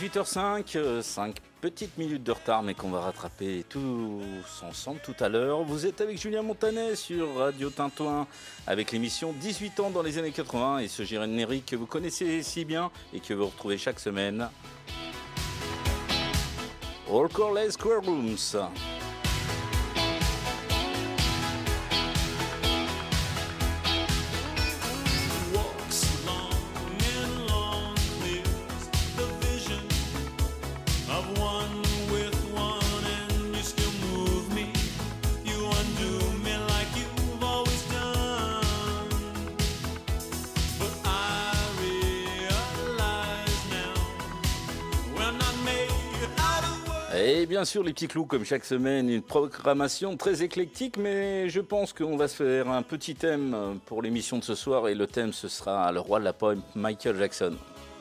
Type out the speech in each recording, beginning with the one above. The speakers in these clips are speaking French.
18h05, 5 petites minutes de retard, mais qu'on va rattraper tous ensemble tout à l'heure. Vous êtes avec Julien Montanet sur Radio Tintouin, avec l'émission 18 ans dans les années 80 et ce générique que vous connaissez si bien et que vous retrouvez chaque semaine. All Corley Square Rooms. Et bien sûr, les petits clous, comme chaque semaine, une programmation très éclectique, mais je pense qu'on va se faire un petit thème pour l'émission de ce soir, et le thème, ce sera le roi de la pop, Michael Jackson.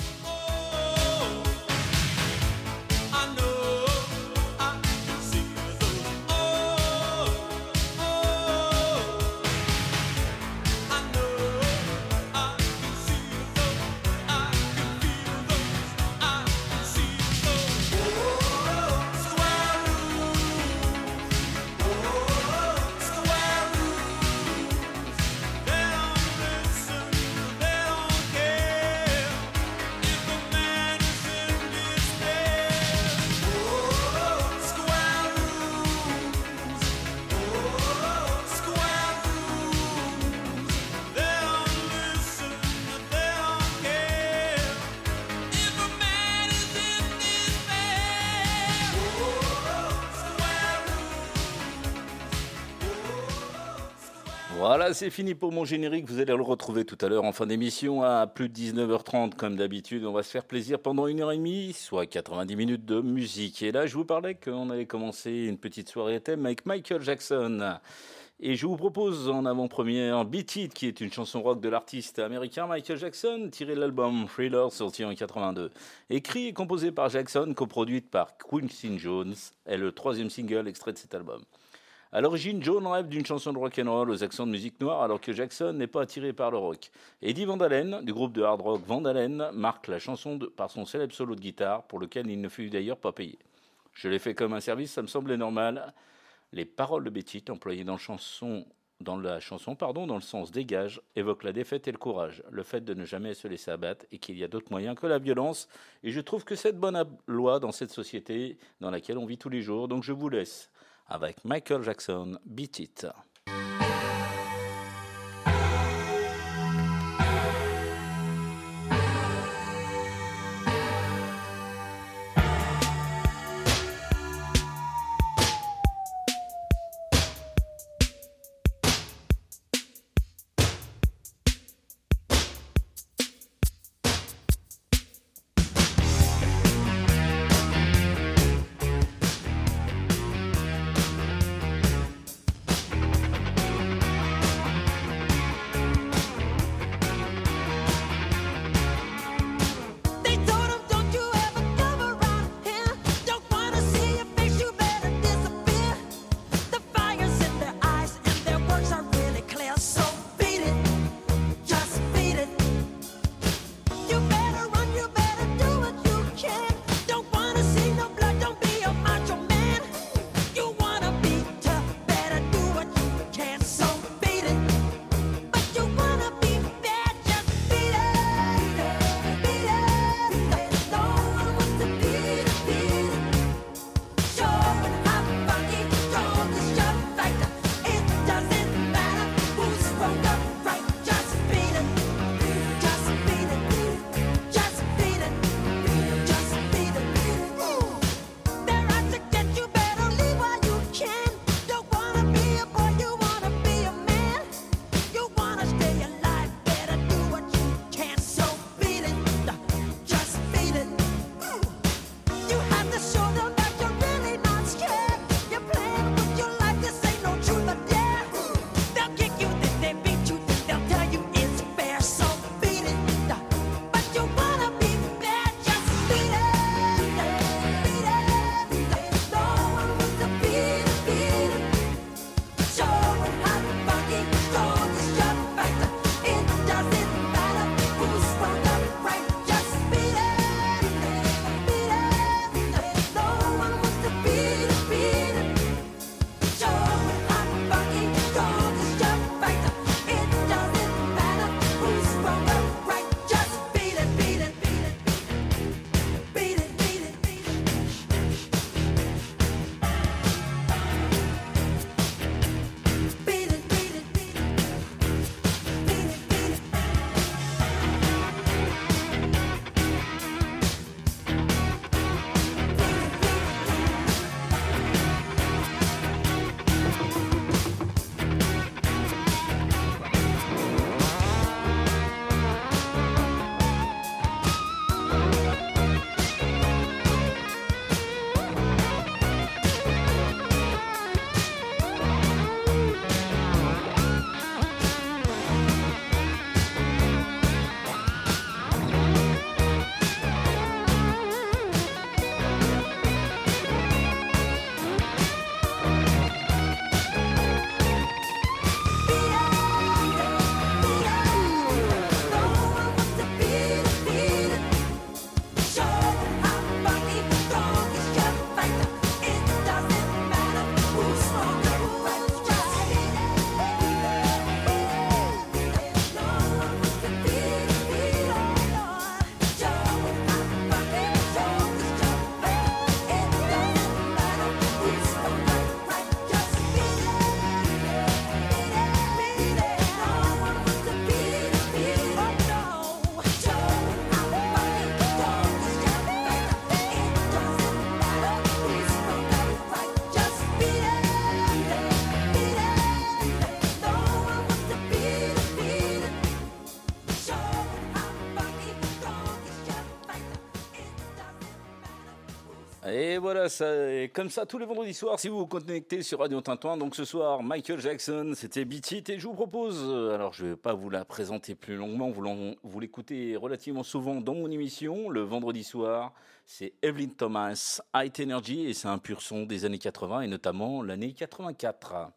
Voilà, c'est fini pour mon générique. Vous allez le retrouver tout à l'heure en fin d'émission à plus de 19h30 comme d'habitude. On va se faire plaisir pendant 1h30, soit 90 minutes de musique. Et là, je vous parlais qu'on allait commencer une petite soirée à thème avec Michael Jackson. Et je vous propose en avant-première Beat It, qui est une chanson rock de l'artiste américain Michael Jackson, tirée de l'album Thriller, sorti en 82. Écrit et composé par Jackson, coproduite par Quincy Jones, est le troisième single extrait de cet album. À l'origine, John rêve d'une chanson de rock'n'roll aux accents de musique noire, alors que Jackson n'est pas attiré par le rock. Eddie Van Halen, du groupe de hard rock Van Halen, marque la chanson par son célèbre solo de guitare, pour lequel il ne fut d'ailleurs pas payé. Je l'ai fait comme un service, ça me semblait normal. Les paroles de Beat It, employées dans la chanson, dans le sens dégage, évoquent la défaite et le courage, le fait de ne jamais se laisser abattre et qu'il y a d'autres moyens que la violence. Et je trouve que c'est de bonne loi dans cette société dans laquelle on vit tous les jours. Donc je vous laisse avec Michael Jackson, Beat It. Et voilà, ça, et comme ça tous les vendredis soirs, si vous vous connectez sur Radio Tintouin. Donc ce soir, Michael Jackson, c'était Beat It, et je vous propose, alors je ne vais pas vous la présenter plus longuement, vous l'écoutez relativement souvent dans mon émission, le vendredi soir, c'est Evelyn Thomas, High Energy, et c'est un pur son des années 80, et notamment l'année 84.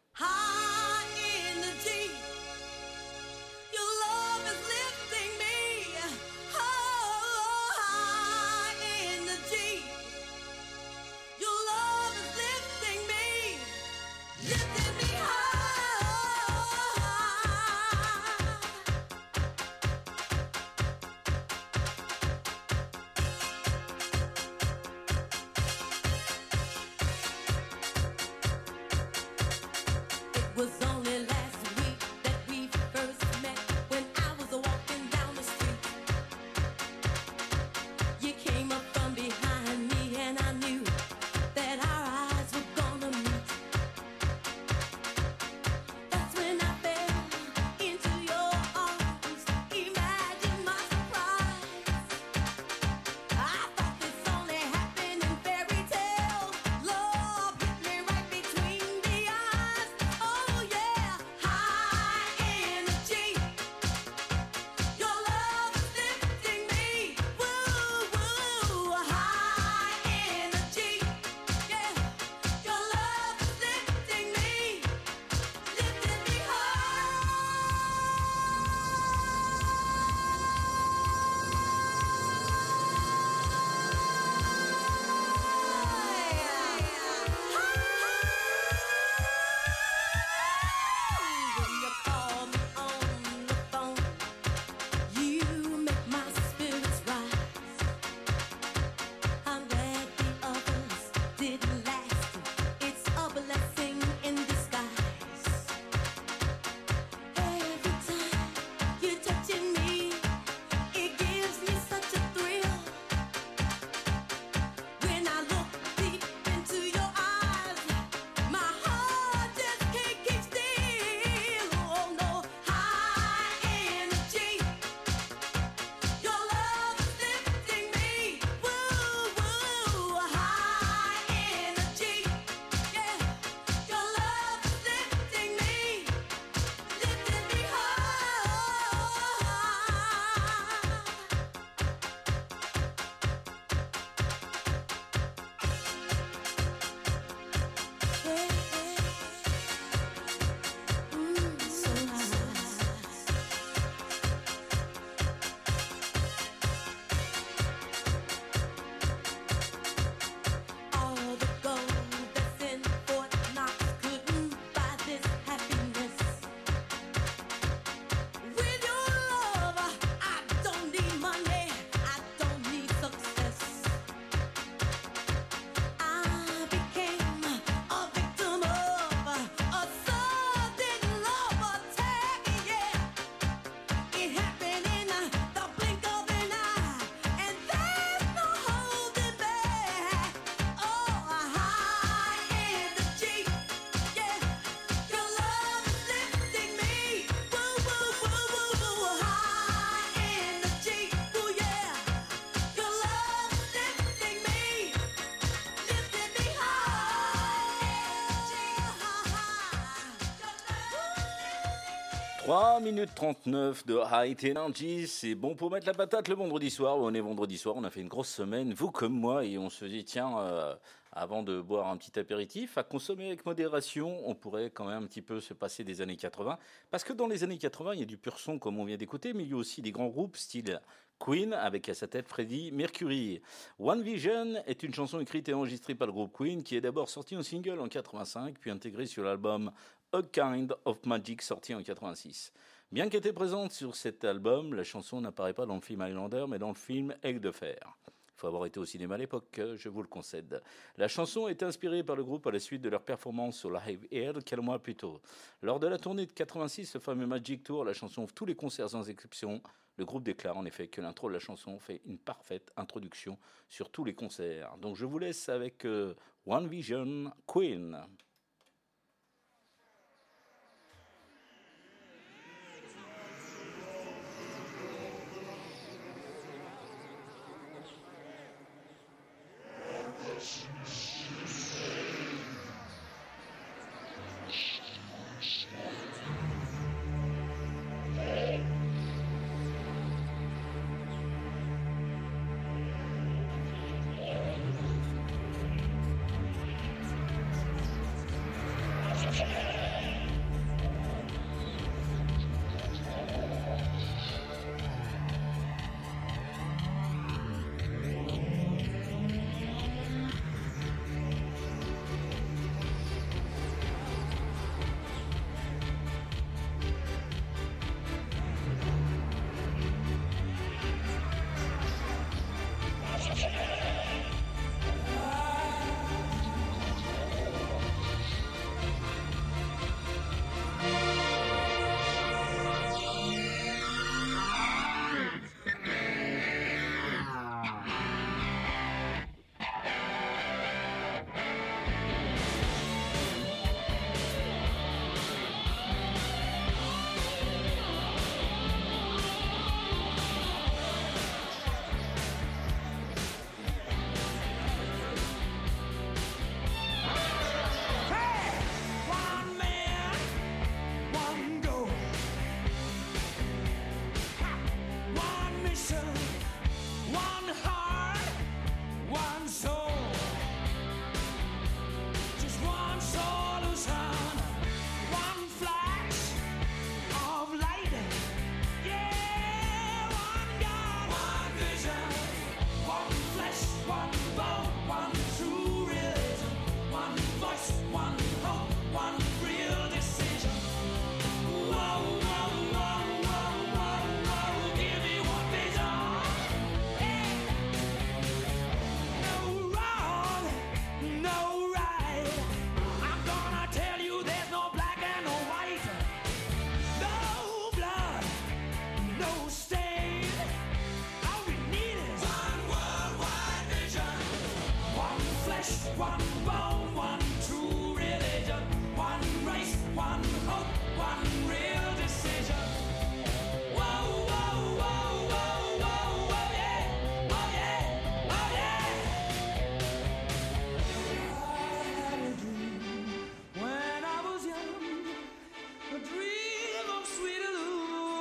Trois minutes 39 de High Energy, c'est bon pour mettre la patate le vendredi soir. On est vendredi soir, on a fait une grosse semaine, vous comme moi, et on se dit tiens, avant de boire un petit apéritif, à consommer avec modération, on pourrait quand même un petit peu se passer des années 80. Parce que dans les années 80, il y a du pur son comme on vient d'écouter, mais il y a aussi des grands groupes style Queen avec à sa tête Freddie Mercury. One Vision est une chanson écrite et enregistrée par le groupe Queen qui est d'abord sortie en single en 85 puis intégrée sur l'album A Kind of Magic sorti en 86. Bien qu'elle était présente sur cet album, la chanson n'apparaît pas dans le film Highlander mais dans le film Aigle de fer. Il faut avoir été au cinéma à l'époque, je vous le concède. La chanson est inspirée par le groupe à la suite de leur performance sur Live Air quelques mois plus tôt. Lors de la tournée de 86, le fameux Magic Tour, la chanson ouvre tous les concerts sans exception. Le groupe déclare en effet que l'intro de la chanson fait une parfaite introduction sur tous les concerts. Donc je vous laisse avec One Vision, Queen.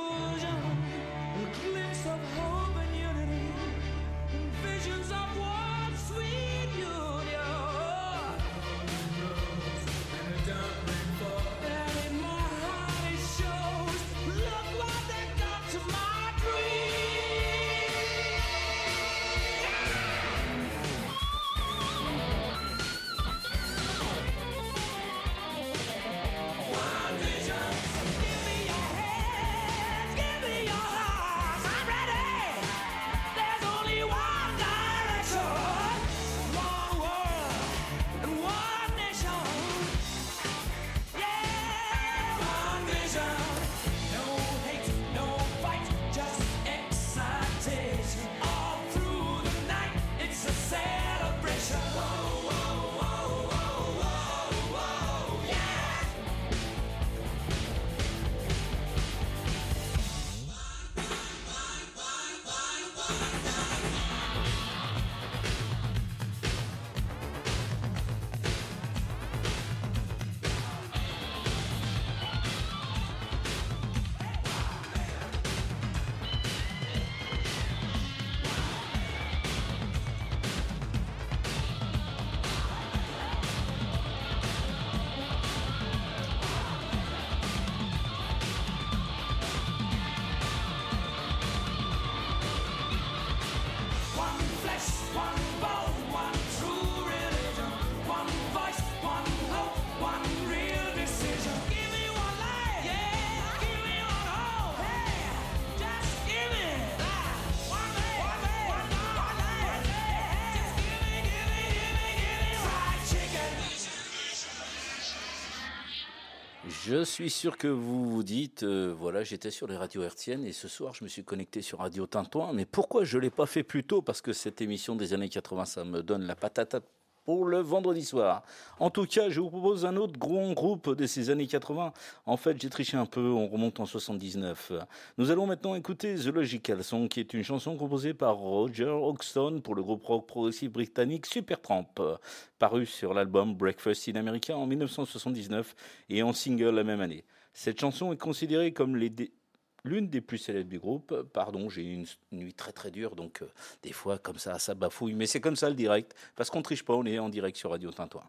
Je suis sûr que vous vous dites, voilà, j'étais sur les radios hertziennes et ce soir je me suis connecté sur Radio Tintouin. Mais pourquoi je ne l'ai pas fait plus tôt? Parce que cette émission des années 80, ça me donne la patate pour le vendredi soir. En tout cas, je vous propose un autre grand groupe de ces années 80. En fait, j'ai triché un peu, on remonte en 79. Nous allons maintenant écouter The Logical Song, qui est une chanson composée par Roger Hodgson pour le groupe rock progressif britannique Supertramp, paru sur l'album Breakfast in America en 1979 et en single la même année. Cette chanson est considérée comme l'une des plus célèbres du groupe. Pardon, j'ai eu une nuit très très dure, donc des fois comme ça bafouille. Mais c'est comme ça le direct, parce qu'on triche pas, on est en direct sur Radio Tintouin.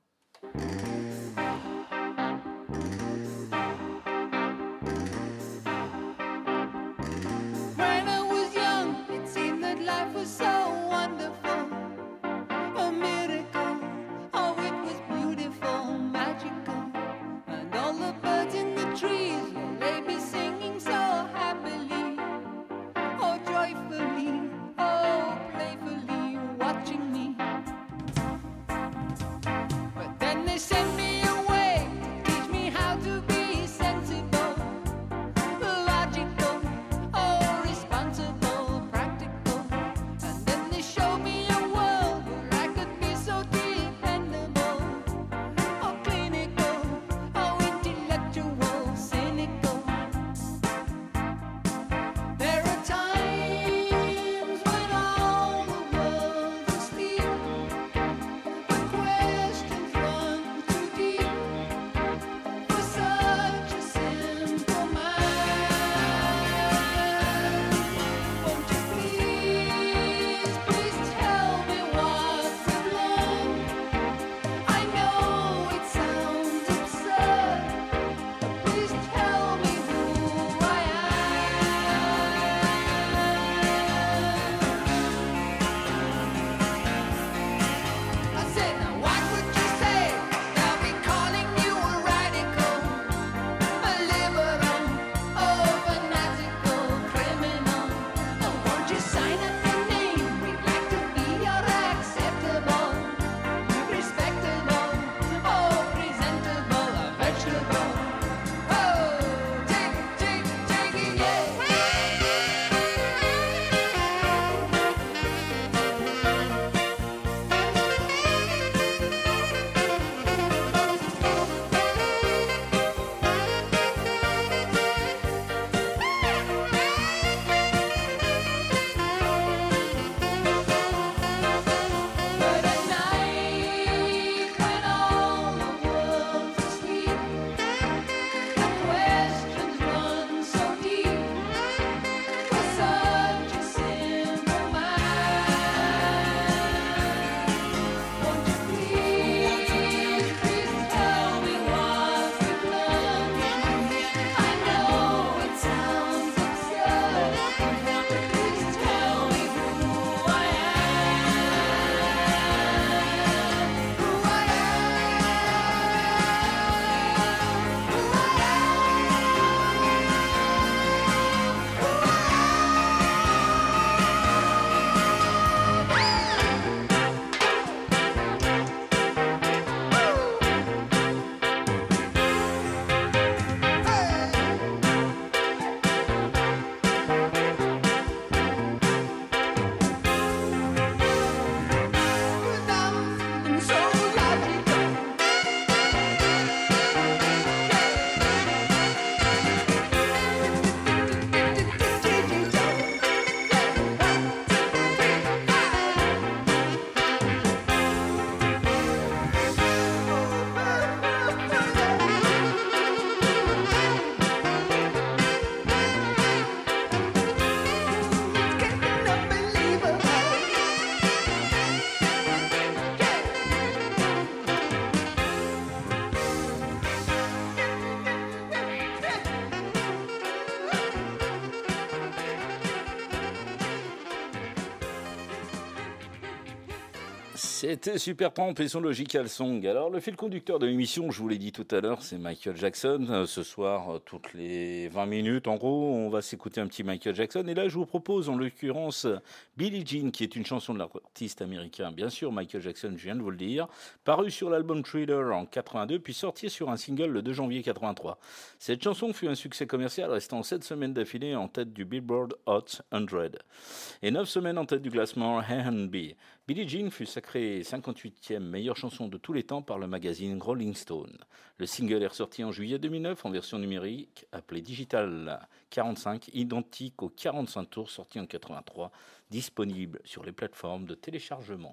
C'était Super Tramp et son Logical Song. Alors, le fil conducteur de l'émission, je vous l'ai dit tout à l'heure, c'est Michael Jackson. Ce soir, toutes les 20 minutes, en gros, on va s'écouter un petit Michael Jackson. Et là, je vous propose, en l'occurrence, Billie Jean, qui est une chanson de l'artiste américain, bien sûr, Michael Jackson, je viens de vous le dire, paru sur l'album Thriller en 82, puis sorti sur un single le 2 janvier 83. Cette chanson fut un succès commercial, restant 7 semaines d'affilée en tête du Billboard Hot 100 et 9 semaines en tête du classement R&B. Billie Jean fut sacrée 58e meilleure chanson de tous les temps par le magazine Rolling Stone. Le single est ressorti en juillet 2009 en version numérique appelée Digital 45, identique au 45 tours sorti en 83, disponible sur les plateformes de téléchargement.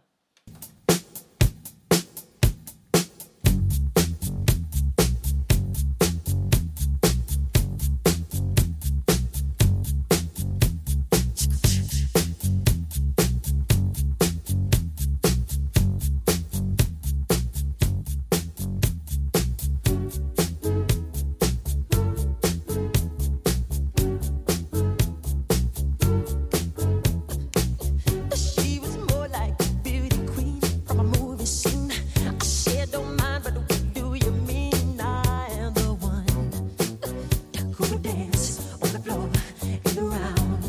She was more like a beauty queen from a movie scene. I said, don't mind, but what do you mean? I am the one who would dance on the floor and around.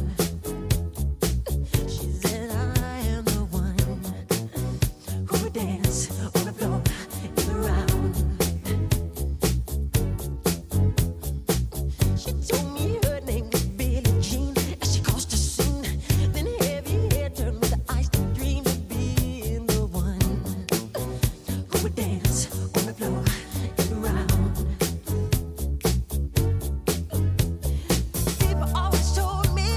She said, I am the one who would dance on the floor and around. She told me her name was Billie Jean as she crossed the scene. Then heavy hair turned with the eyes to dream of being the one who would dance on the floor and around. People always told me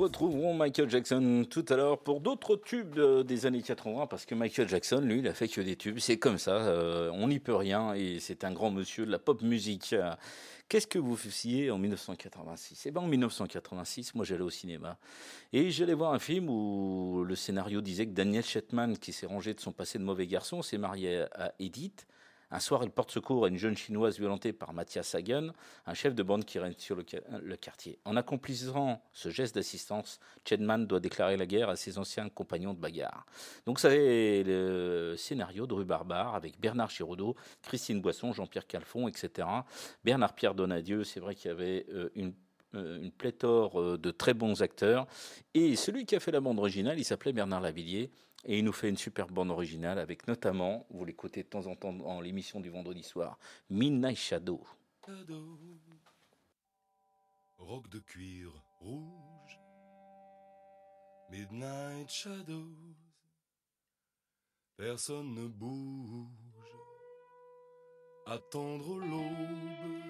retrouverons Michael Jackson tout à l'heure pour d'autres tubes des années 80, parce que Michael Jackson, lui, il a fait que des tubes. C'est comme ça, on n'y peut rien, et c'est un grand monsieur de la pop musique. Qu'est-ce que vous faisiez en 1986 ? Eh bien, en 1986, moi, j'allais au cinéma. Et j'allais voir un film où le scénario disait que Daniel Shetman, qui s'est rangé de son passé de mauvais garçon, s'est marié à Edith. Un soir, il porte secours à une jeune chinoise violentée par Matthias Hagen, un chef de bande qui règne sur le quartier. En accomplissant ce geste d'assistance, Shetman doit déclarer la guerre à ses anciens compagnons de bagarre. Donc, c'est le scénario de Rue Barbare avec Bernard Giraudot, Christine Boisson, Jean-Pierre Calfon, etc. Bernard-Pierre Donadieu, c'est vrai qu'il y avait une pléthore de très bons acteurs. Et celui qui a fait la bande originale, il s'appelait Bernard Lavillier. Et il nous fait une superbe bande originale avec notamment, vous l'écoutez de temps en temps dans l'émission du vendredi soir, Midnight Shadow. Roc de cuir rouge, Midnight Shadows, personne ne bouge, attendre l'aube,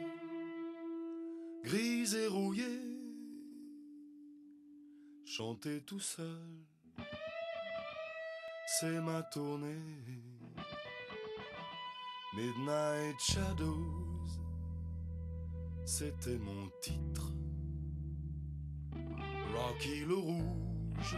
grise et rouillée, chanter tout seul. C'est ma tournée, Midnight Shadows, c'était mon titre. Rocky le rouge,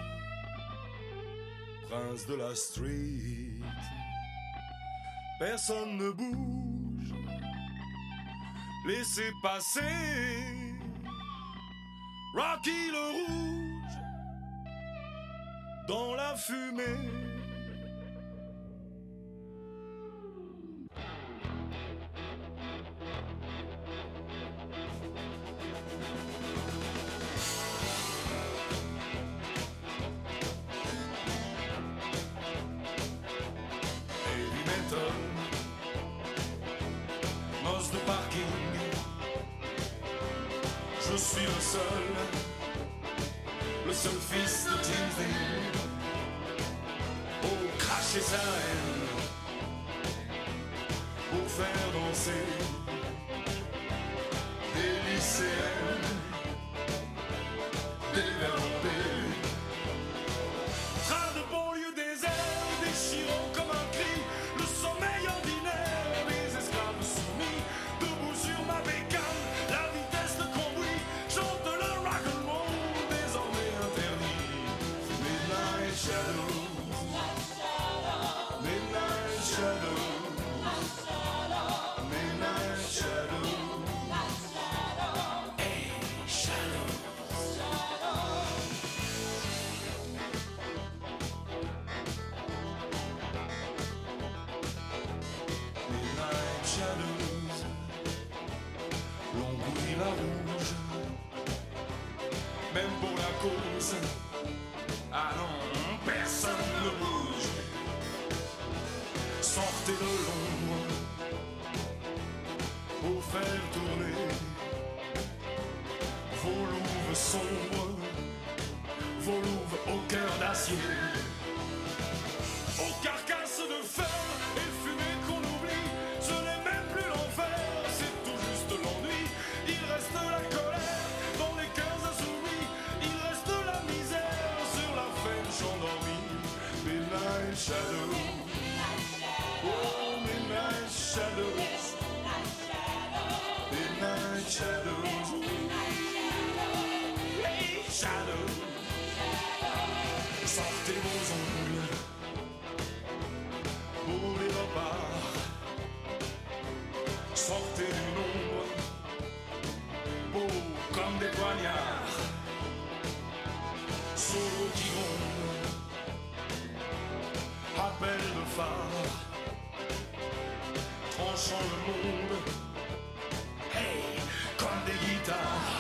prince de la street, personne ne bouge, laissez passer. Rocky le rouge, dans la fumée. Je suis le seul fils de Tinsley, pour cracher sa haine, pour faire danser des lycéennes, des verlandais. Train de banlieue désert, déchirant comme un cri, le sommeil ordinaire des esclaves soumis, debout sur ma bécane. Même pour la cause, ah non, personne ne bouge. Sortez de l'ombre pour faire tourner vos louves sombres, vos louves au cœur d'acier, aux carcasses de fer et fumée qu'on oublie. Ce n'est même plus l'enfer, c'est tout juste l'ennui. Il reste la colère dans les cœurs insoumis. Il reste la misère sur la fèche endormie. Midnight Shadow, oh Midnight Shadow, Midnight Shadow, hey Shadow. Sortez vos ongles pour les repas. Sortez du nombre, beau comme des poignards. Solo qui ronde, appel de phare, tranchant le monde, hey, comme des guitares.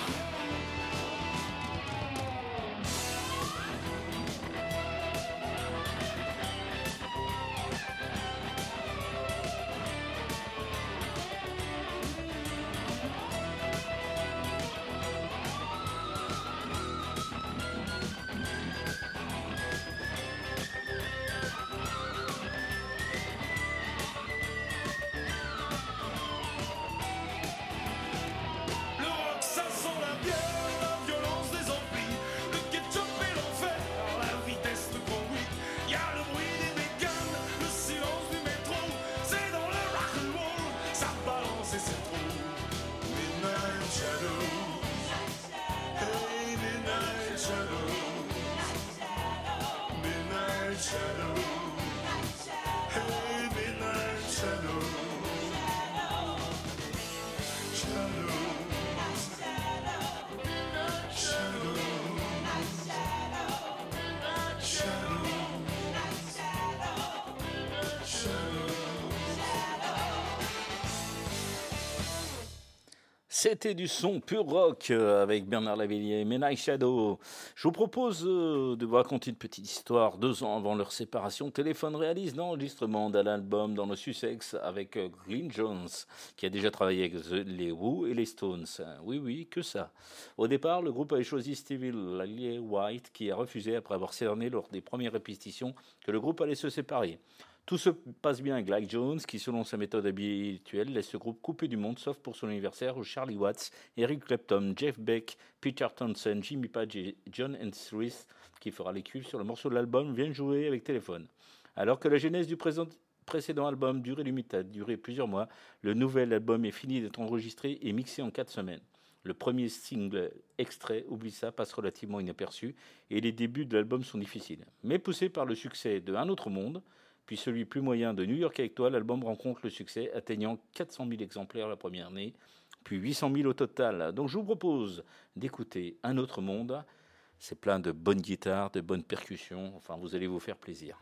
C'était du son pur rock avec Bernard Lavilliers et Midnight Shadow. Je vous propose de vous raconter une petite histoire. 2 ans avant leur séparation, Téléphone réalise l'enregistrement d'un album dans le Sussex avec Glyn Jones, qui a déjà travaillé avec les Who et les Stones. Oui, oui, que ça. Au départ, le groupe avait choisi Stevie Ray White, qui a refusé après avoir cerné lors des premières répétitions que le groupe allait se séparer. Tout se passe bien avec Glyn Jones, qui, selon sa méthode habituelle, laisse ce groupe coupé du monde, sauf pour son anniversaire, où Charlie Watts, Eric Clapton, Jeff Beck, Peter Townsend, Jimmy Page et John Smith, qui fera les cuivres sur le morceau de l'album, viennent jouer avec Téléphone. Alors que la genèse du précédent album, Durée Limitée, a duré plusieurs mois, le nouvel album est fini d'être enregistré et mixé en 4 semaines. Le premier single extrait, Oublie ça, passe relativement inaperçu, et les débuts de l'album sont difficiles. Mais poussé par le succès de Un autre monde, puis celui plus moyen de New York avec toi, l'album rencontre le succès, atteignant 400 000 exemplaires la première année, puis 800 000 au total. Donc je vous propose d'écouter Un autre monde. C'est plein de bonnes guitares, de bonnes percussions. Enfin, vous allez vous faire plaisir.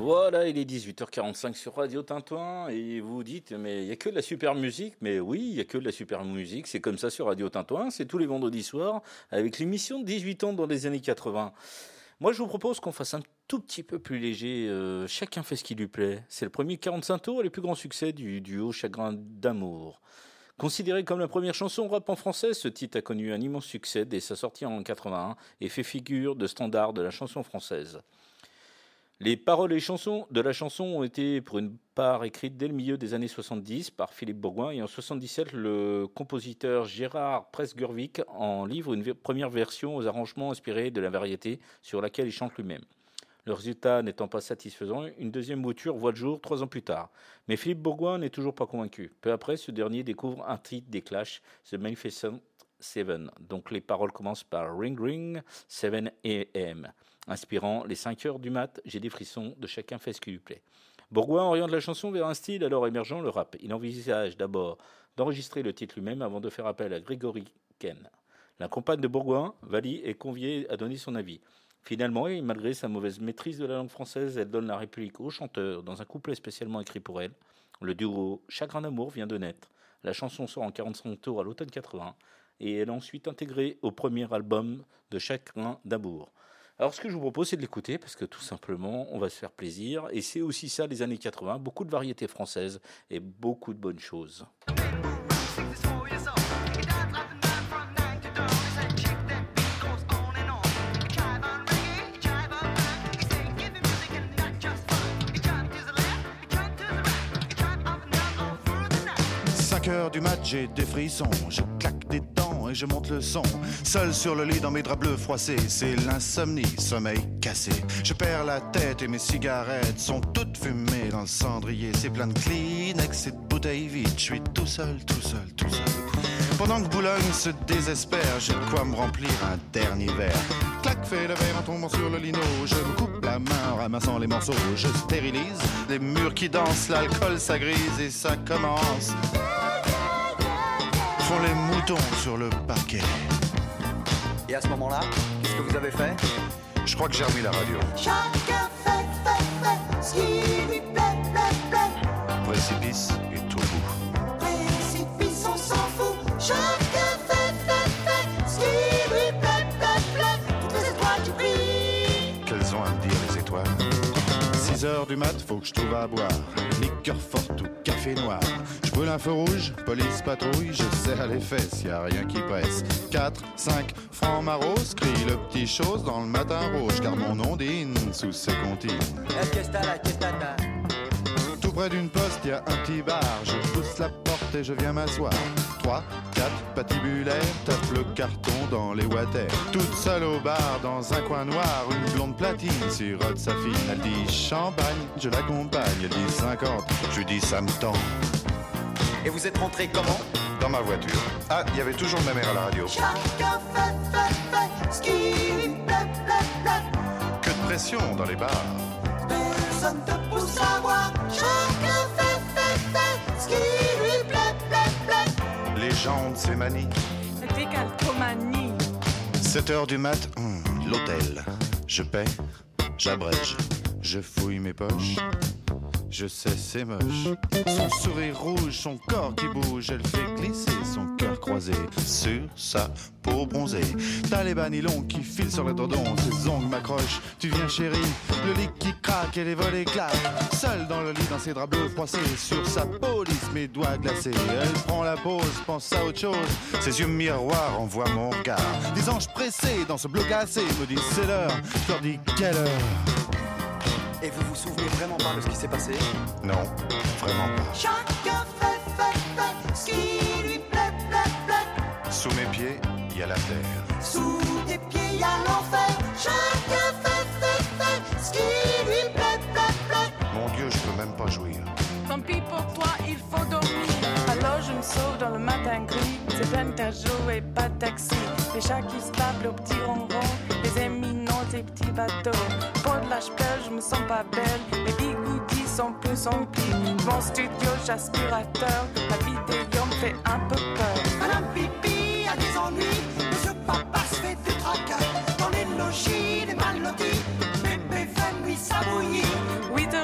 Voilà, il est 18h45 sur Radio Tintouin et vous vous dites, mais il n'y a que de la super musique. Mais oui, il n'y a que de la super musique. C'est comme ça sur Radio Tintouin. C'est tous les vendredis soirs avec l'émission de 18 ans dans les années 80. Moi, je vous propose qu'on fasse un tout petit peu plus léger. Chacun fait ce qui lui plaît. C'est le premier 45 tours et le plus grand succès du duo Chagrin d'amour. Considéré comme la première chanson rap en français, ce titre a connu un immense succès dès sa sortie en 81 et fait figure de standard de la chanson française. Les paroles et chansons de la chanson ont été pour une part écrites dès le milieu des années 70 par Philippe Bourgoin et en 77 le compositeur Gérard Presgurvic en livre une première version aux arrangements inspirés de la variété sur laquelle il chante lui-même. Le résultat n'étant pas satisfaisant, une deuxième mouture voit le jour 3 ans plus tard. Mais Philippe Bourgoin n'est toujours pas convaincu. Peu après, ce dernier découvre un titre des Clash, The Magnificent Seven. Donc les paroles commencent par Ring Ring 7 AM. Inspirant les 5 heures du mat, j'ai des frissons, de chacun fait ce qui lui plaît. Bourgoin oriente la chanson vers un style alors émergent, le rap. Il envisage d'abord d'enregistrer le titre lui-même avant de faire appel à Grégory Ken. La compagne de Bourgoin, Vali, est conviée à donner son avis. Finalement, et malgré sa mauvaise maîtrise de la langue française, elle donne la réplique au chanteur dans un couplet spécialement écrit pour elle. Le duo Chagrin d'amour vient de naître. La chanson sort en 45 tours à l'automne 80 et elle est ensuite intégrée au premier album de Chagrin d'amour. Alors ce que je vous propose, c'est de l'écouter parce que tout simplement, on va se faire plaisir. Et c'est aussi ça, les années 80, beaucoup de variétés françaises et beaucoup de bonnes choses. Heures du mat, j'ai des frissons, je claque des dents et je monte le son. Seul sur le lit dans mes draps bleus froissés, c'est l'insomnie, sommeil cassé. Je perds la tête et mes cigarettes sont toutes fumées dans le cendrier. C'est plein de Kleenex et de bouteilles vides, je suis tout seul. Pendant que Boulogne se désespère, j'ai de quoi me remplir un dernier verre. Clac, fait le verre en tombant sur le lino. Je me coupe la main en ramassant les morceaux. Je stérilise les murs qui dansent, l'alcool ça grise et ça commence. Font les moutons sur le parquet. Et à ce moment-là, qu'est-ce que vous avez fait? Je crois que j'ai remis la radio. Chacun fait ce qui lui plaît. Précipice et tout bout. Précipice, on s'en fout. Chacun fait ce qui lui plaît. Toutes les étoiles qui brillent. Qu'elles ont à me dire les étoiles? 6 heures du mat, faut que je trouve à boire. Liqueur forte ou café noir. Je brûle un feu rouge, police patrouille, je serre les fesses, y a rien qui presse. 4, 5 francs maros, crie le petit chose dans le matin rouge, car mon ondine sous ses comptines. Tout près d'une poste, y a un petit bar, je pousse la porte et je viens m'asseoir. 3, 4 patibulaires, tape le carton dans les water. Toute seule au bar, dans un coin noir, une blonde platine sirote sa fine. Elle dit champagne, je l'accompagne, elle dit 50, je lui dis ça me tend. Et vous êtes rentré comment? Dans ma voiture. Ah, il y avait toujours ma mère à la radio. Chacun fait ce qui lui plaît. Que de pression dans les bars. Personne te pousse à voir. Chacun fait ce qui lui plaît. Les gens de ces manies. Décalcomanie. 7 heures du mat, l'hôtel. Je paie, j'abrège, je fouille mes poches. Je sais, c'est moche. Son sourire rouge, son corps qui bouge, elle fait glisser son cœur croisé sur sa peau bronzée. T'as les bas nylons qui filent sur le dodon, ses ongles m'accrochent. Tu viens chérie, le lit qui craque et les volets claquent. Seule dans le lit, dans ses draps bleus froissés, sur sa peau lisse, mes doigts glacés. Elle prend la pause, pense à autre chose. Ses yeux miroirs envoient mon regard. Des anges pressés dans ce bleu glacé me disent c'est l'heure. Je leur dis quelle heure? Et vous vous souvenez vraiment pas de ce qui s'est passé? Non, vraiment pas. Chacun fait ce qui lui plaît. Sous mes pieds, il y a la terre. Sous tes pieds, y a l'enfer. Chacun fait ce qui lui plaît. Mon Dieu, je peux même pas jouir. Tant pis pour toi, il faut dormir. Alors je me sauve dans le matin gris. C'est peine à jouer, pas de taxi. Les chats qui se tapent, le petit ronron. Les éminents, des petits bateaux. Pour de l'âge pleure, je me sens pas belle. Les bigoudis sont plus emplis. Mon studio, j'aspirateur. La vidéo me fait un peu peur. Madame Pipi a des ennuis. Monsieur Papa se fait des tracas. Dans les logis, les mal lotis. Bébé fait nuit s'abouillir. 8h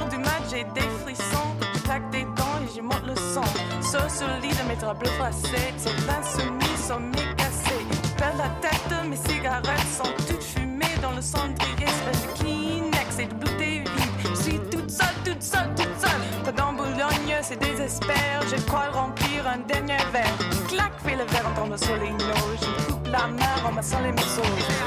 sur le lit de mes draps bleus froissés. Sur l'insoumis, sur mes cassés. Perds la tête, mes cigarettes sont toutes fumées dans le cendrier. Espèce de Kleenex et de bouteilles vides. Je suis toute seule, toute seule, toute seule. Pas dans Boulogne, c'est désespère. Je crois remplir un dernier verre. Clac, fais le verre en tombant sur les noix. Je me coupe la main en massant les morceaux.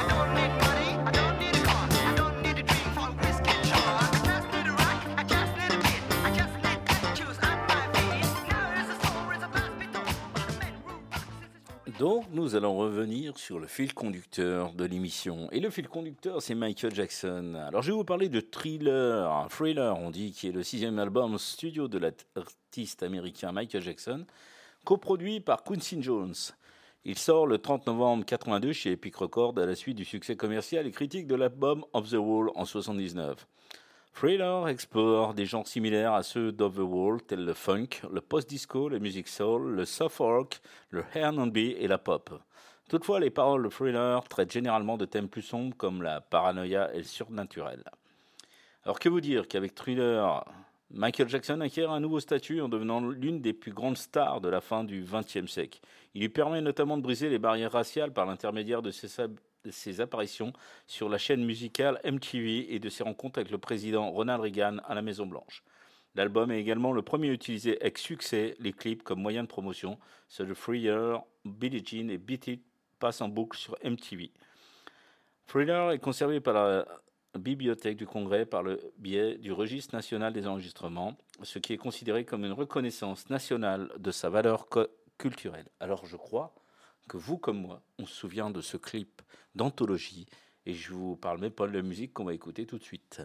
Donc, nous allons revenir sur le fil conducteur de l'émission. Et le fil conducteur, c'est Michael Jackson. Alors, je vais vous parler de Thriller. Thriller, on dit, qui est le 6e album studio de l'artiste américain Michael Jackson, coproduit par Quincy Jones. Il sort le 30 novembre 82 chez Epic Records à la suite du succès commercial et critique de l'album Off the Wall en 79. Thriller explore des genres similaires à ceux d'Off the Wall, tels le funk, le post-disco, la musique soul, le soft rock, le R&B et la pop. Toutefois, les paroles de Thriller traitent généralement de thèmes plus sombres comme la paranoïa et le surnaturel. Alors que vous dire qu'avec Thriller, Michael Jackson acquiert un nouveau statut en devenant l'une des plus grandes stars de la fin du XXe siècle. Il lui permet notamment de briser les barrières raciales par l'intermédiaire de ses apparitions sur la chaîne musicale MTV et de ses rencontres avec le président Ronald Reagan à la Maison-Blanche. L'album est également le premier à utiliser avec succès les clips comme moyen de promotion. C'est The Thriller, Billie Jean et Beat It passent en boucle sur MTV. Thriller est conservé par la Bibliothèque du Congrès par le biais du Registre national des enregistrements, ce qui est considéré comme une reconnaissance nationale de sa valeur culturelle. Alors je crois que vous comme moi, on se souvient de ce clip d'anthologie et je vous parle même pas de la musique qu'on va écouter tout de suite.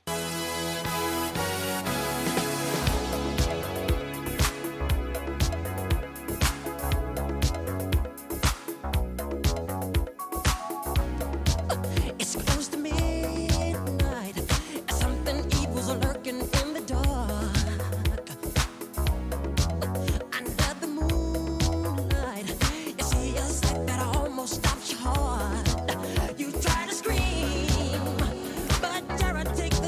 It's close to midnight. Something evil's lurking in the dark. Under the moonlight, you see a sight that almost stops your heart. You try to scream, but terror takes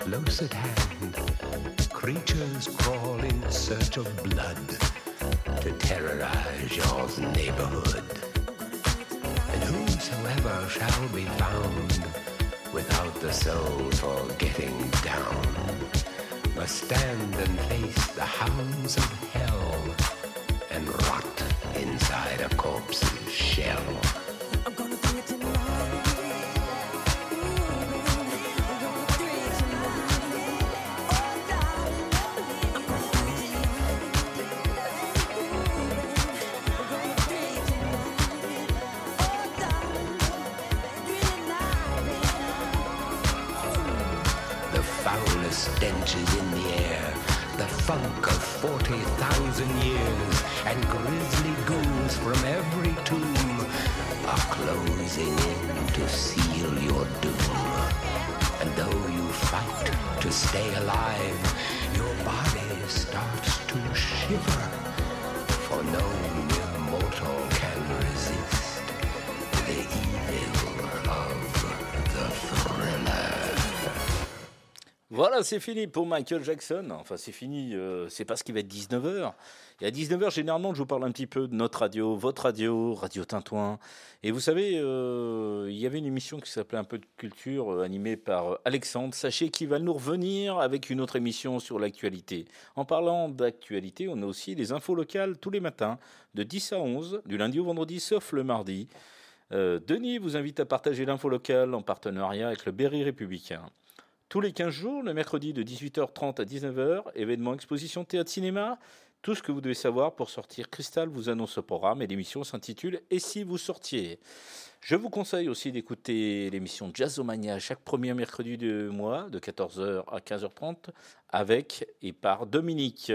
close at hand. Creatures crawl in search of blood to terrorize your neighborhood. And whosoever shall be found without the soul for getting down must stand and face the hounds of hell and rot inside a corpse's shell. I'm gonna do it tonight. I'm gonna do it tonight. Oh, darling, I'm gonna do it tonight. I'm gonna do it tonight. Oh, darling, do it tonight. The foulest stench is in the air, the funk of 40,000 years, and grisly ghouls from every tomb are closing in to seal your doom. And though you fight to stay alive, your body starts to shiver, for no mere mortal can resist the evil of the thriller. Voilà, c'est fini pour Michael Jackson. Enfin, c'est fini, c'est parce qu'il va être 19h. Et à 19h, généralement, je vous parle un petit peu de notre radio, votre radio, Radio Tintouin. Et vous savez, il y avait une émission qui s'appelait Un peu de culture, animée par Alexandre. Sachez qu'il va nous revenir avec une autre émission sur l'actualité. En parlant d'actualité, on a aussi les infos locales tous les matins, de 10 à 11, du lundi au vendredi, sauf le mardi. Denis vous invite à partager l'info locale en partenariat avec le Berry Républicain. Tous les 15 jours, le mercredi de 18h30 à 19h, événements, expositions, théâtre, cinéma. Tout ce que vous devez savoir pour sortir. Cristal vous annonce ce programme et l'émission s'intitule « Et si vous sortiez ?» Je vous conseille aussi d'écouter l'émission Jazzomania chaque premier mercredi du mois de 14h à 15h30 avec et par Dominique.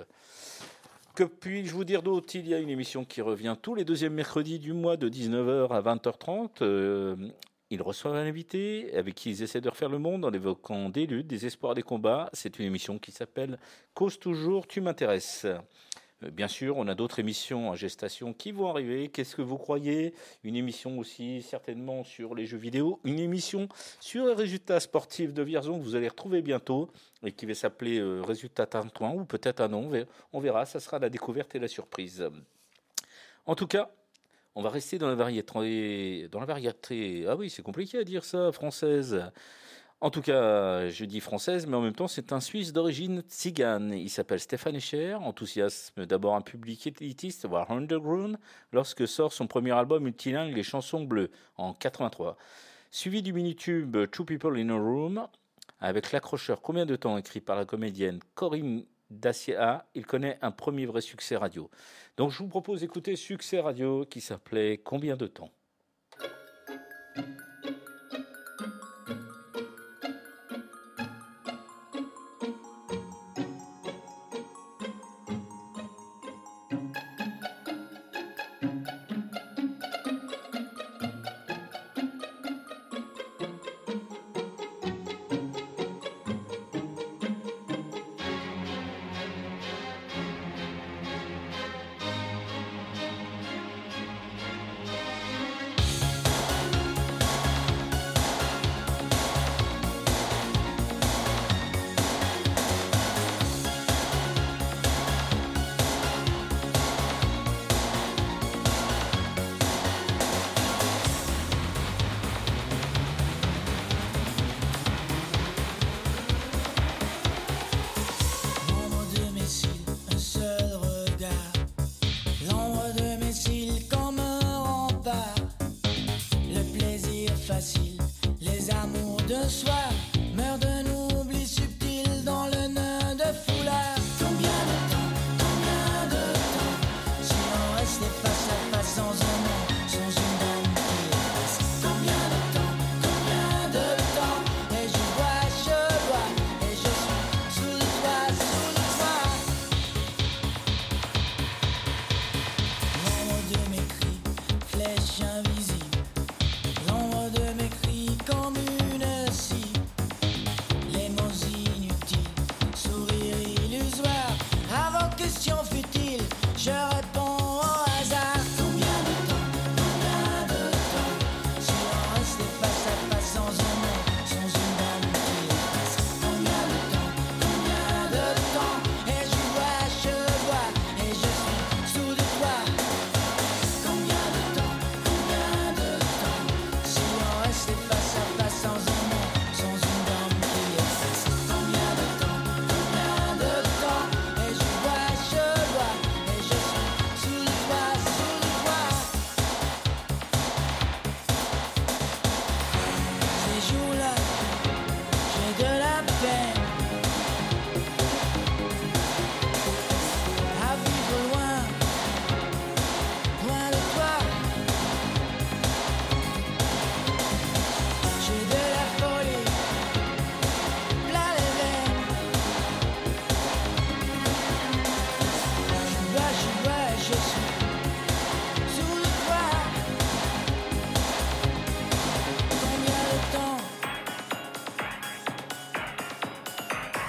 Que puis-je vous dire d'autre? Il y a une émission qui revient tous les deuxièmes mercredis du mois de 19h à 20h30. Ils reçoivent un invité avec qui ils essaient de refaire le monde en évoquant des luttes, des espoirs, des combats. C'est une émission qui s'appelle « Cause toujours, tu m'intéresses ». Bien sûr, on a d'autres émissions en gestation qui vont arriver. Qu'est-ce que vous croyez? Une émission aussi certainement sur les jeux vidéo. Une émission sur les résultats sportifs de Vierzon que vous allez retrouver bientôt et qui va s'appeler Résultats Tintouin ou peut-être un nom. On verra, ça sera la découverte et la surprise. En tout cas, on va rester dans la variété. Ah oui, c'est compliqué à dire ça, française. En tout cas, je dis française, mais en même temps, c'est un Suisse d'origine tzigane. Il s'appelle Stéphane Escher, enthousiasme d'abord un public élitiste, voire underground, lorsque sort son premier album multilingue, Les Chansons Bleues, en 83. Suivi du mini-tube Two People in a Room, avec l'accrocheur Combien de temps, écrit par la comédienne Corinne Dacia, il connaît un premier vrai succès radio. Donc je vous propose d'écouter Succès radio qui s'appelait Combien de temps.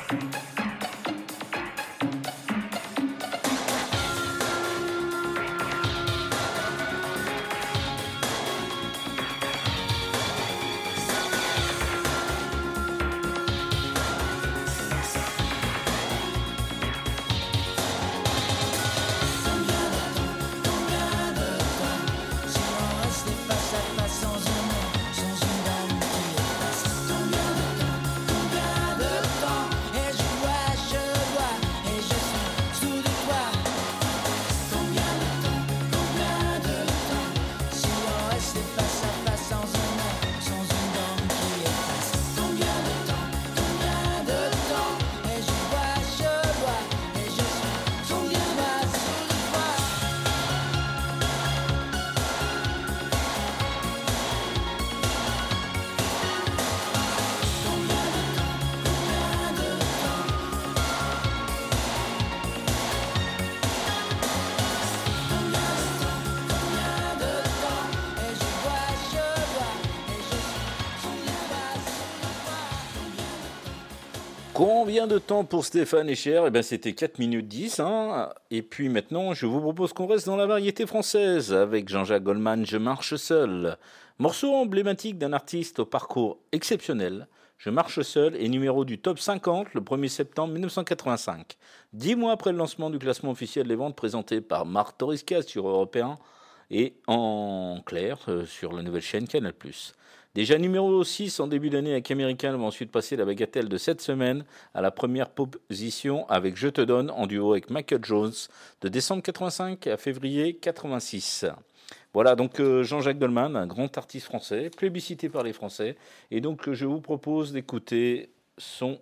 Combien de temps pour Stéphane et Cher? Eh bien, c'était 4 minutes 10. Hein. Et puis maintenant, je vous propose qu'on reste dans la variété française avec Jean-Jacques Goldman, Je marche seul. Morceau emblématique d'un artiste au parcours exceptionnel. Je marche seul est numéro du top 50 le 1er septembre 1985. 10 mois après le lancement du classement officiel des ventes présenté par Marc Torisca sur Europe 1 et en clair sur la nouvelle chaîne Canal+. Déjà numéro 6 en début d'année avec American, va ensuite passer la bagatelle de 7 semaines à la première position avec Je te donne en duo avec Michael Jones de décembre 85 à février 86. Voilà donc Jean-Jacques Goldman, un grand artiste français, plébiscité par les Français. Et donc je vous propose d'écouter son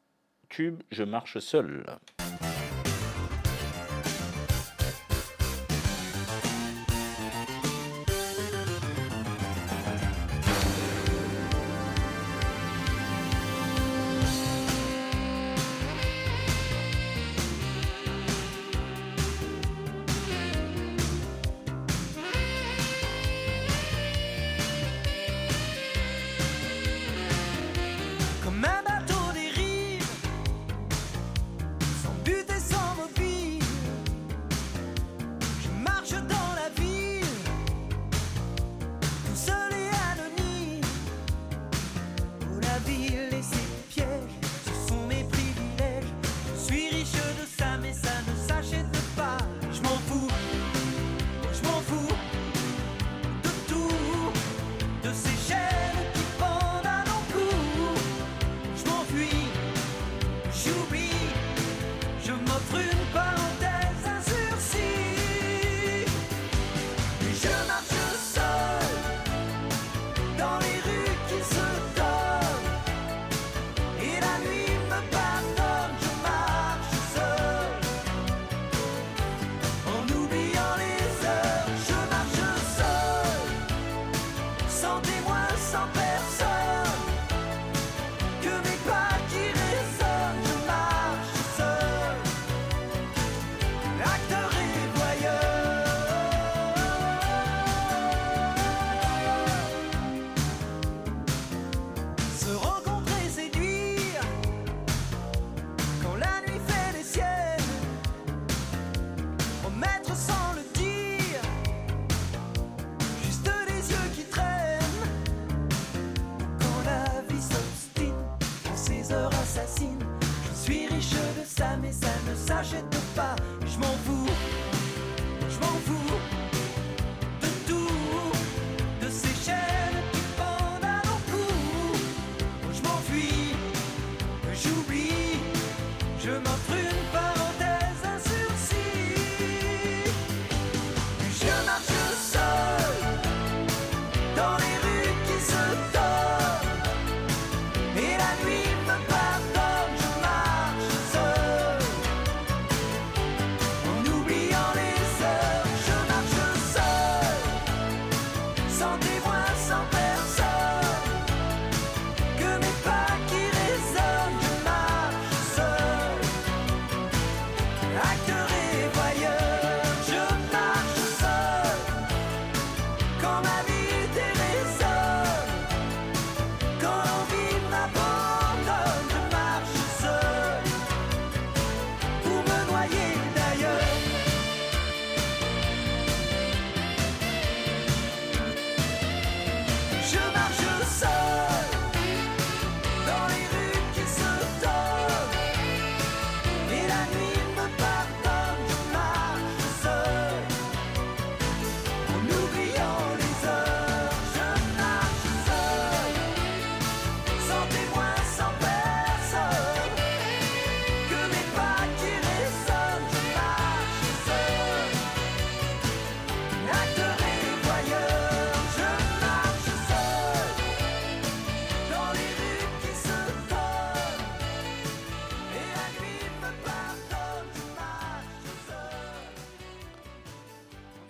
tube Je marche seul. Comme un bateau dérive, sans but et sans mobile, je marche dans la ville, tout seul et anonyme. Oh, la ville et ses pièges, ce sont mes privilèges. Je suis riche de ça, mais ça ne s'achète pas. Je m'en fous de tout, de ces chaînes qui pendent à nos cous. Je m'enfuis, j'oublie, je m'offre une parenthèse, un sursis. Et je marche seul, dans les rues qui se donnent. Et la nuit me pardonne, je marche seul. En oubliant les heures, je marche seul. Sans témoin, sans personne, que mes pas qui résonnent, je marche seul, acteur et voyeur. Se rencontrer, séduire, quand la nuit fait les siennes, promettre sans le dire, juste des yeux qui traînent. Quand la vie s'obstine, quand ces heures assassines, je suis riche de ça, mais ça ne s'achète pas. Je m'en fous de tout, de ces chaînes qui pendent à nos cous. Je m'enfuis, j'oublie, je m'offre une parenthèse, un sursis. Je marche seul, dans les rues qui se donnent. Et la nuit me pardonne, je marche seul. En oubliant les heures, je marche seul. Sans témoin, sans personne, que mes pas qui résonnent, je marche seul.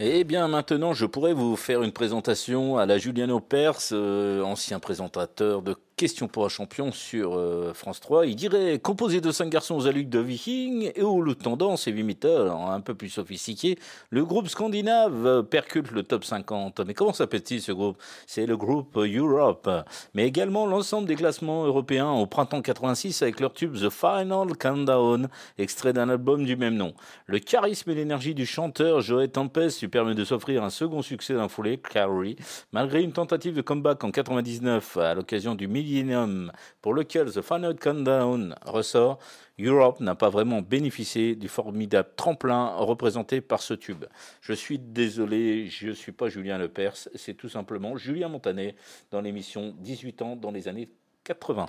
Eh bien, maintenant, je pourrais vous faire une présentation à la Julien Lepers, ancien présentateur de Questions pour un champion sur France 3. Il dirait composé de 5 garçons aux allures de Viking et aux tendances et imiteurs un peu plus sophistiqués. Le groupe scandinave percute le top 50. Mais comment s'appelle-t-il ce groupe? C'est le groupe Europe. Mais également l'ensemble des classements européens au printemps 86 avec leur tube The Final Countdown, extrait d'un album du même nom. Le charisme et l'énergie du chanteur Joey Tempest lui permet de s'offrir un second succès d'un foulée, Carrie, malgré une tentative de comeback en 99 à l'occasion du Millennium pour lequel The Final Countdown ressort. Europe n'a pas vraiment bénéficié du formidable tremplin représenté par ce tube. Je suis désolé, je ne suis pas Julien Lepers, c'est tout simplement Julien Montanet dans l'émission 18 ans dans les années 80.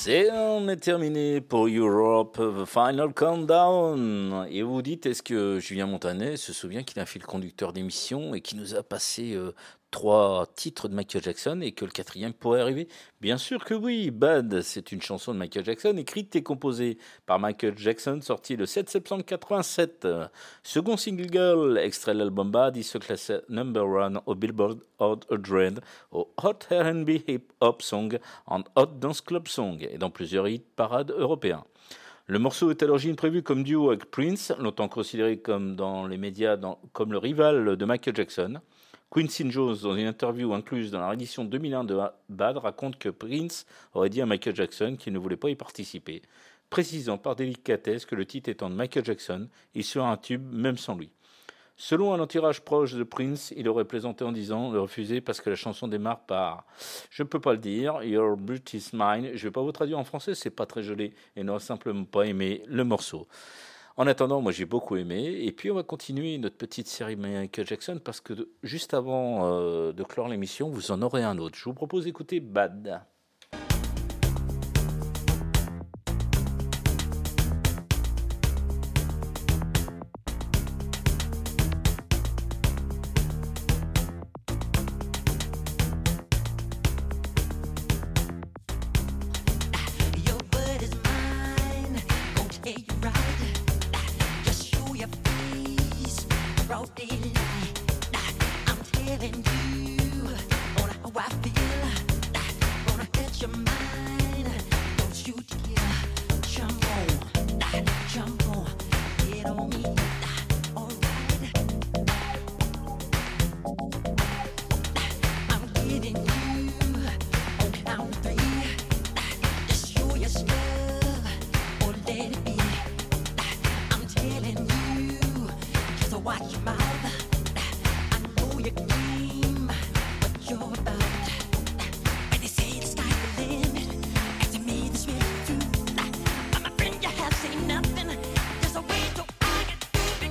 Et on est terminé pour Europe, The Final Countdown. Et vous vous dites, est-ce que Julien Montanet se souvient qu'il a un fil conducteur d'émission et qu'il nous a passé 3 titres de Michael Jackson et que le 4e pourrait arriver? Bien sûr que oui. Bad, c'est une chanson de Michael Jackson écrite et composée par Michael Jackson, sortie le 7 septembre 87. Second single, extrait de l'album Bad, il se classait #1 au Billboard Hot 100, au Hot R&B Hip Hop Song and Hot Dance Club Song et dans plusieurs hit parades européens. Le morceau est à l'origine prévu comme duo avec Prince, longtemps considéré comme dans les médias comme le rival de Michael Jackson. Quincy Jones, dans une interview incluse dans la réédition 2001 de Bad, raconte que Prince aurait dit à Michael Jackson qu'il ne voulait pas y participer, précisant par délicatesse que le titre étant de Michael Jackson, il serait un tube même sans lui. Selon un entourage proche de Prince, il aurait plaisanté en disant de refuser parce que la chanson démarre par « Je ne peux pas le dire, Your Beauty is Mine ». Je ne vais pas vous traduire en français, c'est pas très joli et n'aurait simplement pas aimé le morceau. En attendant, moi j'ai beaucoup aimé. Et puis on va continuer notre petite série Michael Jackson parce que juste avant de clore l'émission, vous en aurez un autre. Je vous propose d'écouter Bad. Your word is mine, gon' tell you right. Just show your face, broad daylight. I'm telling you on how I feel. Gonna touch your mind, don't you dare jump on, get on me. Alright, I'm getting you on count 3. Just show your stuff or let it be. I'm telling you, just watch your mouth. I know your game, what you're about. And they say the sky's the limit, and to me this really true. But my friend, you have seen nothing. Just wait till I get through.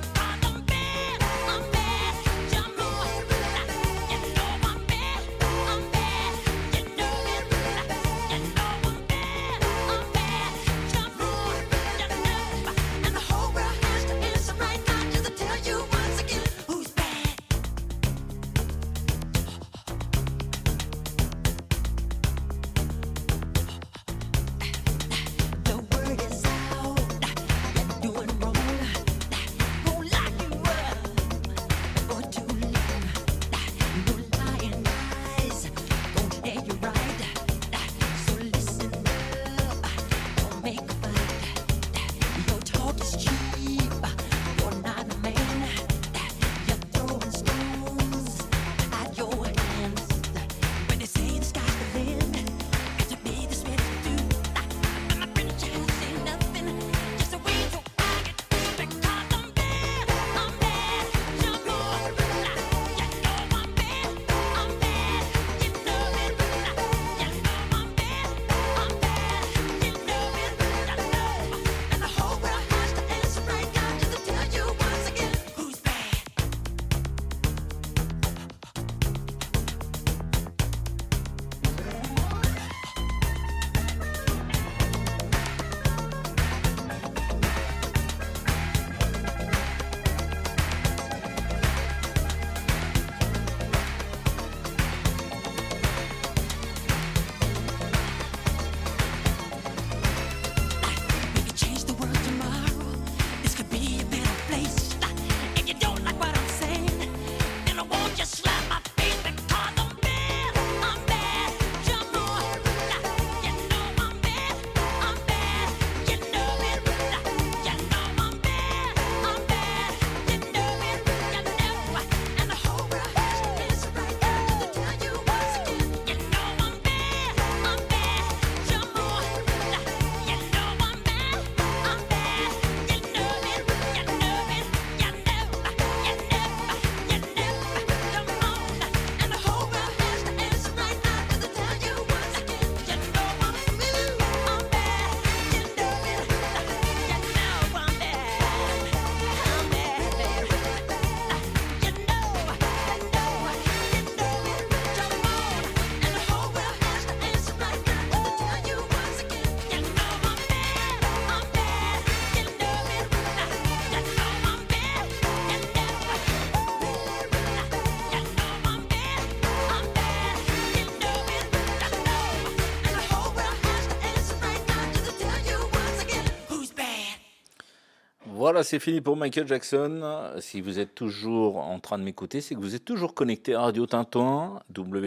Voilà, c'est fini pour Michael Jackson. Si vous êtes toujours en train de m'écouter, c'est que vous êtes toujours connecté à Radio Tintouin,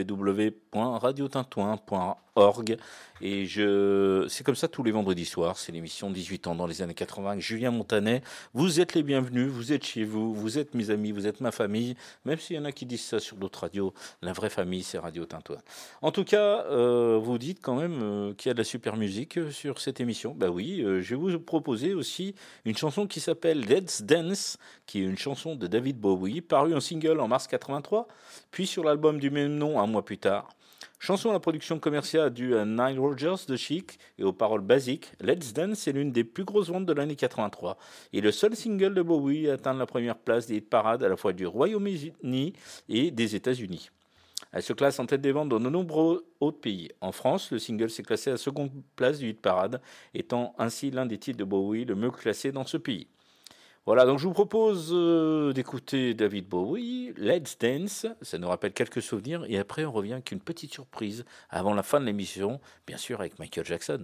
www.radiotintouin.org. Et c'est comme ça tous les vendredis soirs. C'est l'émission 18 ans dans les années 80 avec Julien Montanet. Vous êtes les bienvenus, vous êtes chez vous, vous êtes mes amis, vous êtes ma famille. Même s'il y en a qui disent ça sur d'autres radios, la vraie famille, c'est Radio Tintouin. En tout cas, vous dites quand même qu'il y a de la super musique sur cette émission. Ben oui, je vais vous proposer aussi une chanson qui s'appelle Let's Dance, qui est une chanson de David Bowie, parue en single en mars 83, puis sur l'album du même nom un mois plus tard. Chanson à la production commerciale due à Nile Rodgers de Chic et aux paroles basiques, Let's Dance est l'une des plus grosses ventes de l'année 83 et le seul single de Bowie à atteindre la première place des parades à la fois du Royaume-Uni et des États-Unis. Elle se classe en tête des ventes dans de nombreux autres pays. En France, le single s'est classé à la seconde place du hit parade, étant ainsi l'un des titres de Bowie le mieux classé dans ce pays. Voilà, donc je vous propose d'écouter David Bowie, Let's Dance, ça nous rappelle quelques souvenirs, et après on revient avec une petite surprise avant la fin de l'émission, bien sûr avec Michael Jackson.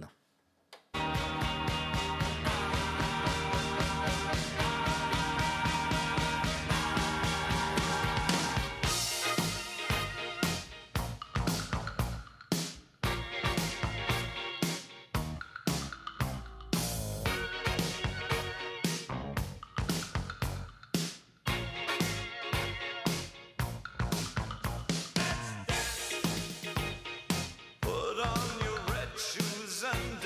Put on your red shoes and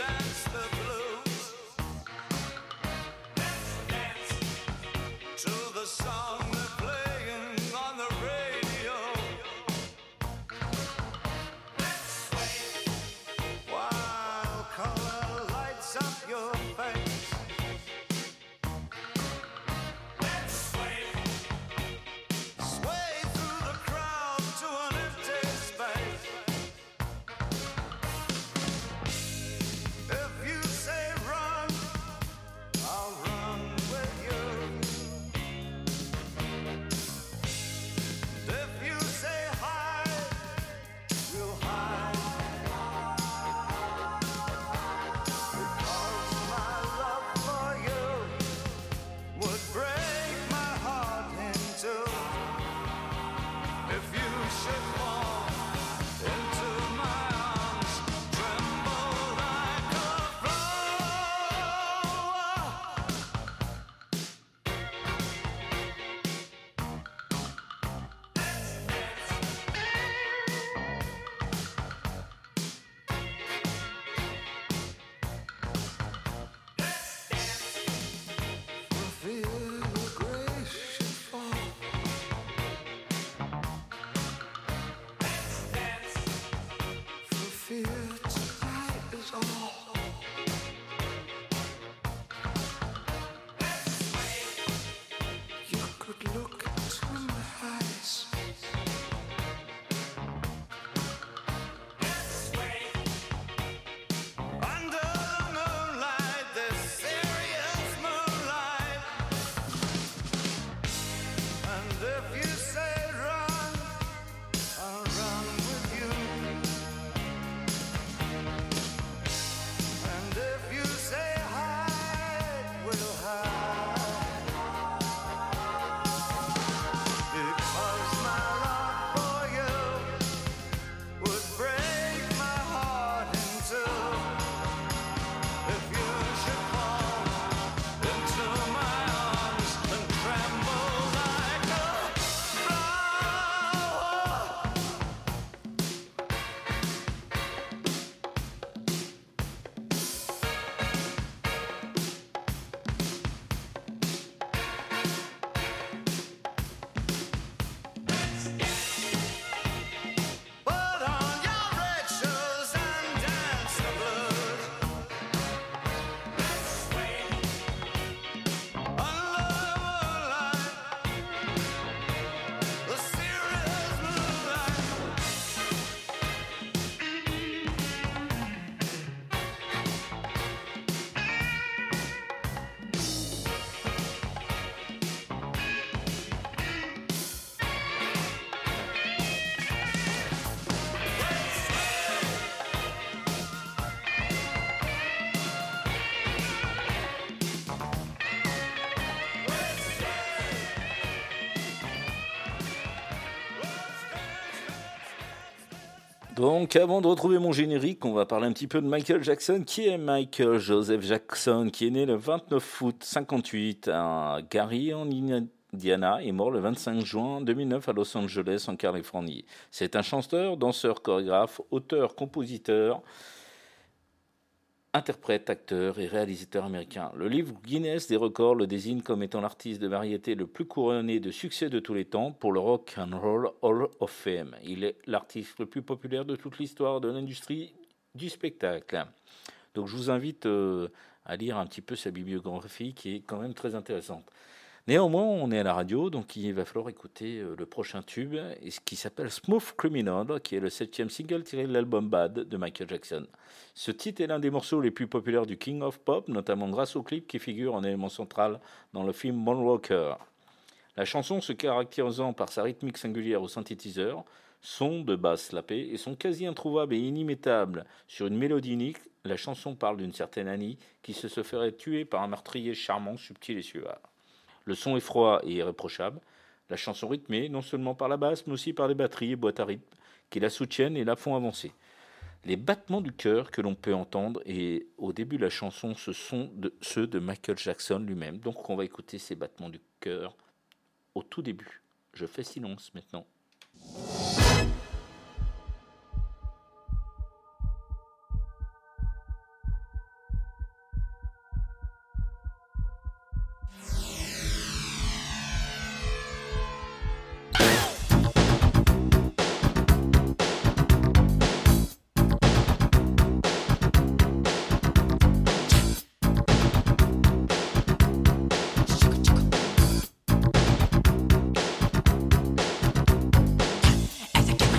Donc, avant de retrouver mon générique, on va parler un petit peu de Michael Jackson. Qui est Michael Joseph Jackson, qui est né le 29 août 58 à Gary, en Indiana, et mort le 25 juin 2009 à Los Angeles, en Californie. C'est un chanteur, danseur, chorégraphe, auteur, compositeur, interprète, acteur et réalisateur américain. Le livre Guinness des records le désigne comme étant l'artiste de variété le plus couronné de succès de tous les temps pour le Rock and Roll Hall of Fame. Il est l'artiste le plus populaire de toute l'histoire de l'industrie du spectacle. Donc je vous invite à lire un petit peu sa bibliographie qui est quand même très intéressante. Néanmoins, on est à la radio, donc il va falloir écouter le prochain tube, qui s'appelle Smooth Criminal, qui est le 7e single tiré de l'album Bad de Michael Jackson. Ce titre est l'un des morceaux les plus populaires du King of Pop, notamment grâce au clip qui figure en élément central dans le film Moonwalker. La chanson se caractérisant par sa rythmique singulière au synthétiseur, son de basse slappée et son quasi introuvable et inimitable sur une mélodie unique, la chanson parle d'une certaine Annie qui se ferait tuer par un meurtrier charmant, subtil et suave. Le son est froid et irréprochable. La chanson rythmée, non seulement par la basse, mais aussi par les batteries et boîtes à rythme qui la soutiennent et la font avancer. Les battements du cœur que l'on peut entendre et au début de la chanson, ce sont ceux de Michael Jackson lui-même. Donc on va écouter ces battements du cœur au tout début. Je fais silence maintenant. As I get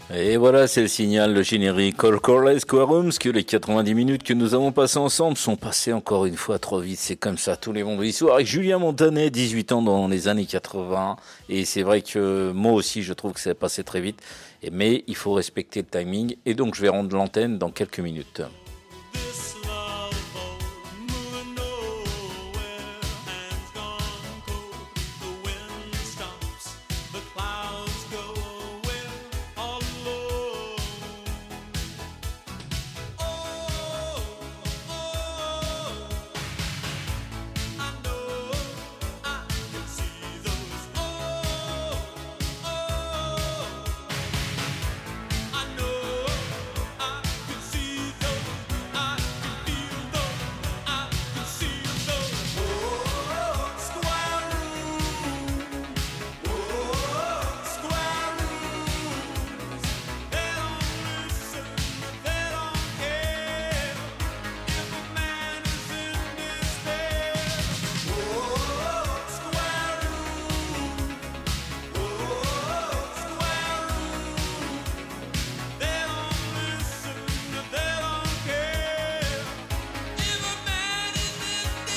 Et voilà, c'est le signal, le générique Corcorles Quorums, que les 90 minutes que nous avons passées ensemble sont passées encore une fois trop vite. C'est comme ça tous les vendredis soirs. Avec Julien Montanet, 18 ans dans les années 80. Et c'est vrai que moi aussi, je trouve que ça passé très vite. Mais il faut respecter le timing. Et donc, je vais rendre l'antenne dans quelques minutes. This love boat moving nowhere, hands gone cold. The wind stops, the clouds go away all alone. Oh, I know I can see those. Oh, I know I can see those. I can feel those. I can see those. Oh, square room. Oh, square rooms. They don't listen. They don't care. If a man is in despair. Oh, square room. Oh, square room. They don't listen, they don't care. If a man is in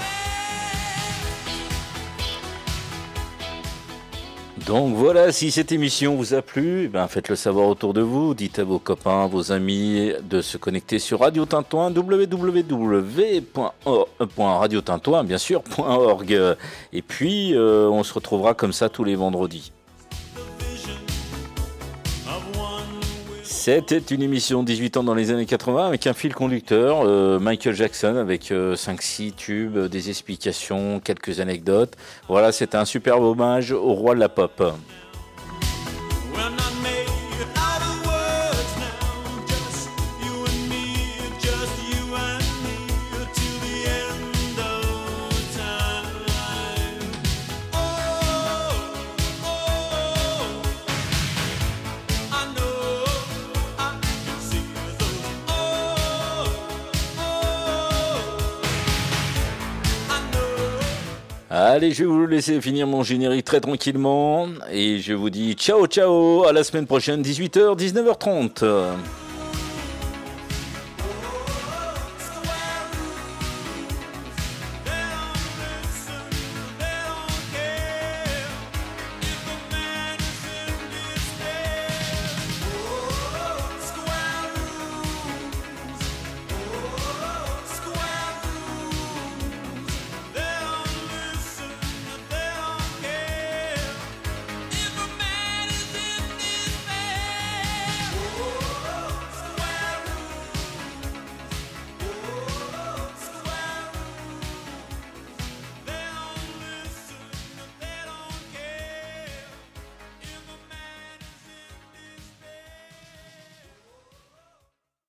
despair. Donc voilà, si cette émission vous a plu, faites-le savoir autour de vous. Dites à vos copains, vos amis de se connecter sur Radio Tintouin, www.radiotintouin, bien sûr, .org. Et puis, on se retrouvera comme ça tous les vendredis. C'était une émission 18 ans dans les années 80 avec un fil conducteur, Michael Jackson avec 5-6 tubes, des explications, quelques anecdotes. Voilà, c'était un superbe hommage au roi de la pop. We're not made out of words now, just you and me, just you and me, till the end of time. Oh, I know I can see those. Oh, I know. Allez, je vais vous laisser finir mon générique très tranquillement et je vous dis ciao ciao, à la semaine prochaine, 18h, 19h30.